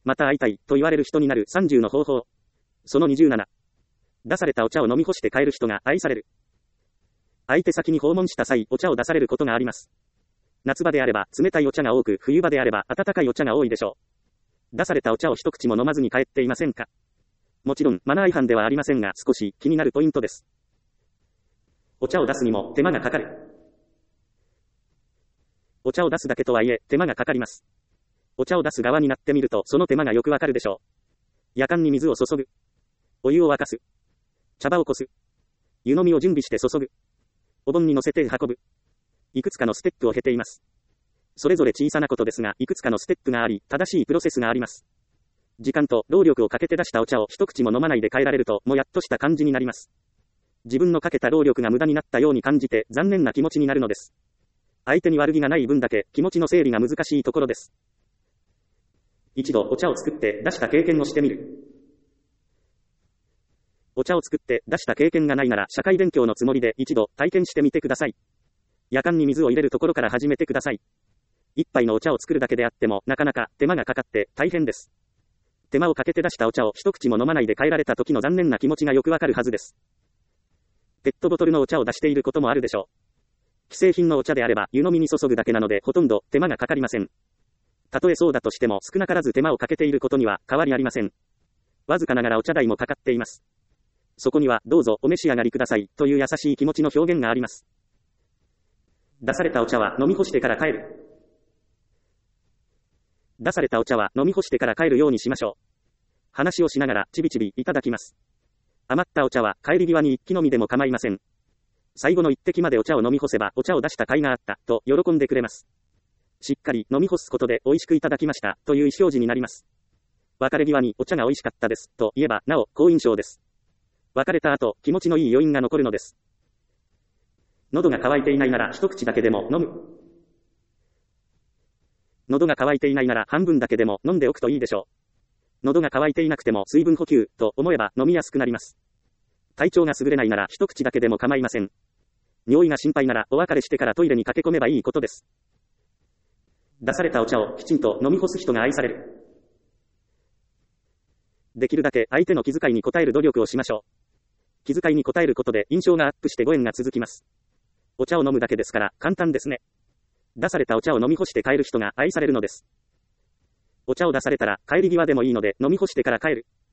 また会いたい、と言われる人になる30の方法。その27。出されたお茶を飲み干して帰る人が愛される。相手先に訪問した際、お茶を出されることがあります。夏場であれば冷たいお茶が多く、冬場であれば温かいお茶が多いでしょう。出されたお茶を一口も飲まずに帰っていませんか？もちろん、マナー違反ではありませんが、少し気になるポイントです。お茶を出すにも手間がかかる。お茶を出すだけとはいえ、手間がかかります。お茶を出す側になってみると、その手間がよくわかるでしょう。やかんに水を注ぐ。お湯を沸かす。茶葉をこす。湯飲みを準備して注ぐ。お盆に乗せて運ぶ。いくつかのステップを経ています。それぞれ小さなことですが、いくつかのステップがあり、正しいプロセスがあります。時間と労力をかけて出したお茶を一口も飲まないで帰られると、もやっとした感じになります。自分のかけた労力が無駄になったように感じて、残念な気持ちになるのです。相手に悪気がない分だけ、気持ちの整理が難しいところです。一度お茶を作って出した経験をしてみる。お茶を作って出した経験がないなら社会勉強のつもりで一度体験してみてください。やかんに水を入れるところから始めてください。一杯のお茶を作るだけであってもなかなか手間がかかって大変です。手間をかけて出したお茶を一口も飲まないで帰られた時の残念な気持ちがよくわかるはずです。ペットボトルのお茶を出していることもあるでしょう。既製品のお茶であれば湯飲みに注ぐだけなのでほとんど手間がかかりません。たとえそうだとしても少なからず手間をかけていることには変わりありません。わずかながらお茶代もかかっています。そこにはどうぞお召し上がりくださいという優しい気持ちの表現があります。出されたお茶は飲み干してから帰る。出されたお茶は飲み干してから帰るようにしましょう。話をしながらちびちびいただきます。余ったお茶は帰り際に一気飲みでも構いません。最後の一滴までお茶を飲み干せばお茶を出した甲斐があったと喜んでくれます。しっかり飲み干すことで美味しくいただきましたという意思表示になります。別れ際にお茶が美味しかったですと言えばなお好印象です。別れた後気持ちのいい余韻が残るのです。喉が渇いていないなら一口だけでも飲む。喉が渇いていないなら半分だけでも飲んでおくといいでしょう。喉が渇いていなくても水分補給と思えば飲みやすくなります。体調が優れないなら一口だけでも構いません。尿意が心配ならお別れしてからトイレに駆け込めばいいことです。出されたお茶をきちんと飲み干す人が愛される。できるだけ相手の気遣いに応える努力をしましょう。気遣いに応えることで印象がアップしてご縁が続きます。お茶を飲むだけですから簡単ですね。出されたお茶を飲み干して帰る人が愛されるのです。お茶を出されたら帰り際でもいいので飲み干してから帰る。